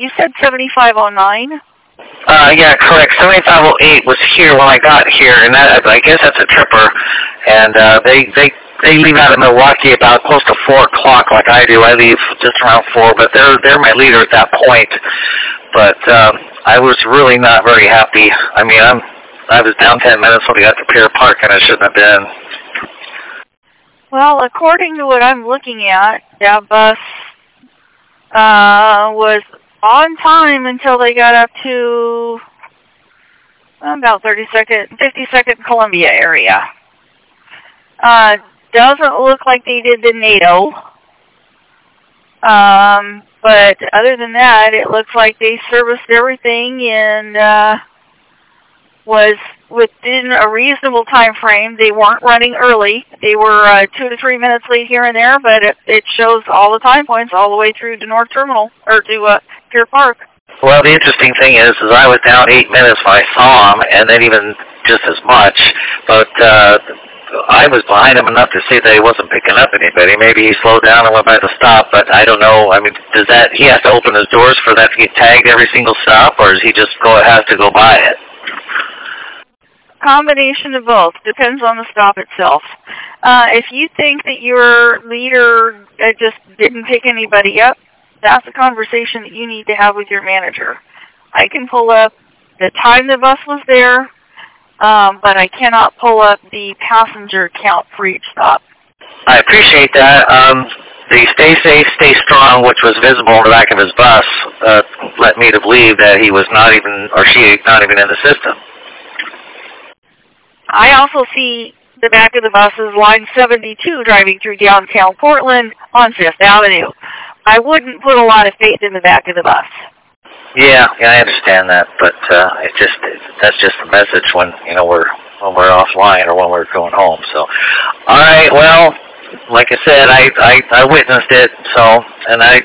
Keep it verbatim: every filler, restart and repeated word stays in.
you said seventy-five oh nine? Uh, yeah, correct. seventy-five oh eight was here when I got here, and that, I guess that's a tripper. And uh, they they they leave out of Milwaukee about close to four o'clock, like I do. I leave just around four, but they're they're my leader at that point. But um, I was really not very happy. I mean, I'm I was down ten minutes when we got to Pier Park, and I shouldn't have been. Well, according to what I'm looking at, that bus uh, was on time until they got up to about thirty-second, fifty-second Columbia area. Uh, doesn't look like they did the NATO. Um, but other than that, it looks like they serviced everything and uh, was within a reasonable time frame. They weren't running early. They were uh, two to three minutes late here and there, but it, it shows all the time points all the way through to North Terminal, or to uh, Pier Park. Well, the interesting thing is, is I was down eight minutes when I saw him, and then even just as much, but uh, I was behind him enough to see that he wasn't picking up anybody. Maybe he slowed down and went by the stop, but I don't know. I mean, does that, he has to open his doors for that to get tagged every single stop, or does he just go, has to go by it? Combination of both. Depends on the stop itself. Uh, if you think that your leader uh, just didn't pick anybody up, that's a conversation that you need to have with your manager. I can pull up the time the bus was there, um, but I cannot pull up the passenger count for each stop. I appreciate that. Um, the stay safe, stay strong, which was visible in the back of his bus, uh, led me to believe that he was not even, or she, not even in the system. I also see the back of the bus is line seventy-two driving through downtown Portland on Fifth Avenue. I wouldn't put a lot of faith in the back of the bus. Yeah, yeah, I understand that, but uh, it just that's just the message when you know we're when we're offline or when we're going home. So, all right, well, like I said, I I, I witnessed it, so and I